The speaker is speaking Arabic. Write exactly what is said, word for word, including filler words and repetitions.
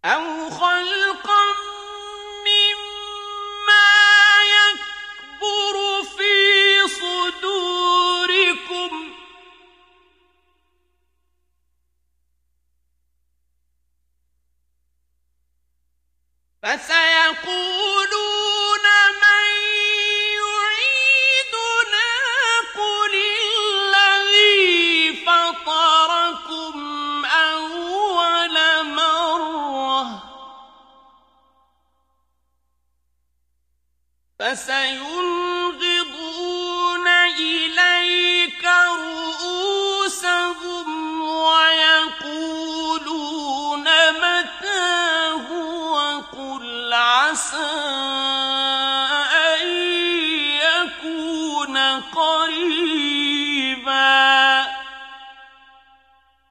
أَوْ خَلْقًا مِّمَّا يَكْبُرُ فِي صُدُورِكُمْ ۚ فَسَيَقُولُونَ مَن يُعِيدُنَا قُلِ الَّذِي فَطَرَكُمْ أَوَّلَ مَرَّةٍ ۚ فَسَيُنْغِضُونَ